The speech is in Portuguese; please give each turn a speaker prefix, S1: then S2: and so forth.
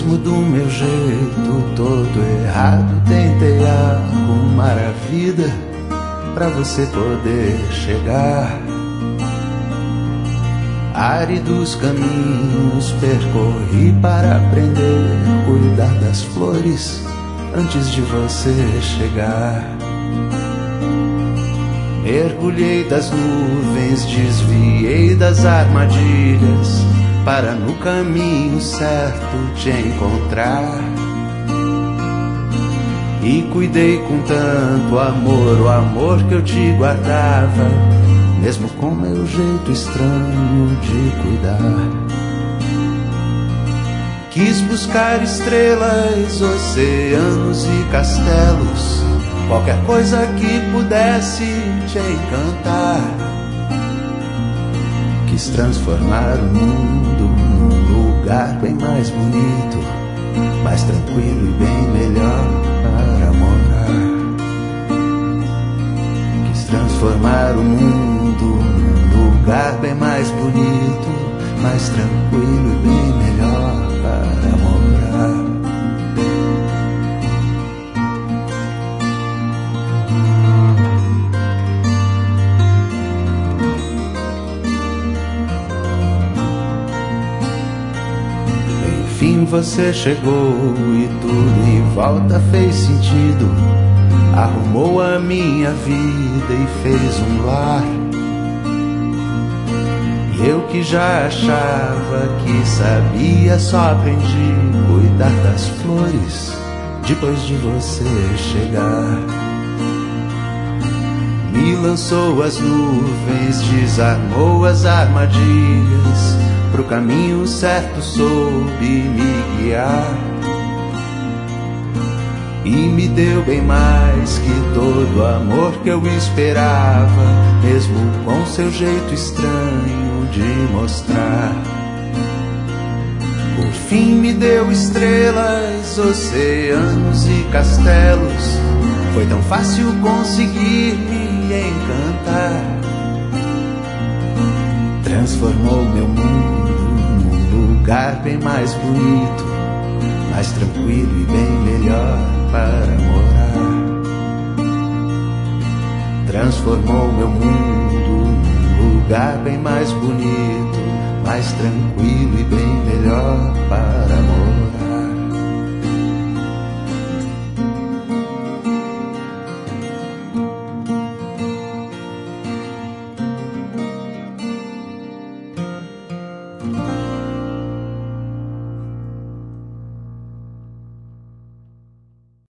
S1: mesmo do meu jeito todo errado, tentei arrumar a vida pra você poder chegar. Áridos caminhos percorri para aprender a cuidar das flores antes de você chegar. Mergulhei das nuvens, desviei das armadilhas para no caminho certo te encontrar. E cuidei com tanto amor, o amor que eu te guardava, mesmo com meu jeito estranho de cuidar. Quis buscar estrelas, oceanos e castelos, qualquer coisa que pudesse te encantar. Quis transformar o mundo num lugar bem mais bonito, mais tranquilo e bem melhor para morar. Quis transformar o mundo num lugar bem mais bonito, mais tranquilo e bem melhor para morar. Enfim você chegou e tudo em volta fez sentido. Arrumou a minha vida e fez um lar. E eu que já achava que sabia, só aprendi a cuidar das flores depois de você chegar. Me lançou as nuvens, desarmou as armadilhas, pro caminho certo soube me guiar. E me deu bem mais que todo o amor que eu esperava, mesmo com seu jeito estranho de mostrar. Por fim me deu estrelas, oceanos e castelos, foi tão fácil conseguir me encantar. Transformou meu mundo num lugar bem mais bonito, mais tranquilo e bem melhor para morar. Transformou meu mundo num lugar bem mais bonito, mais tranquilo e bem melhor para morar.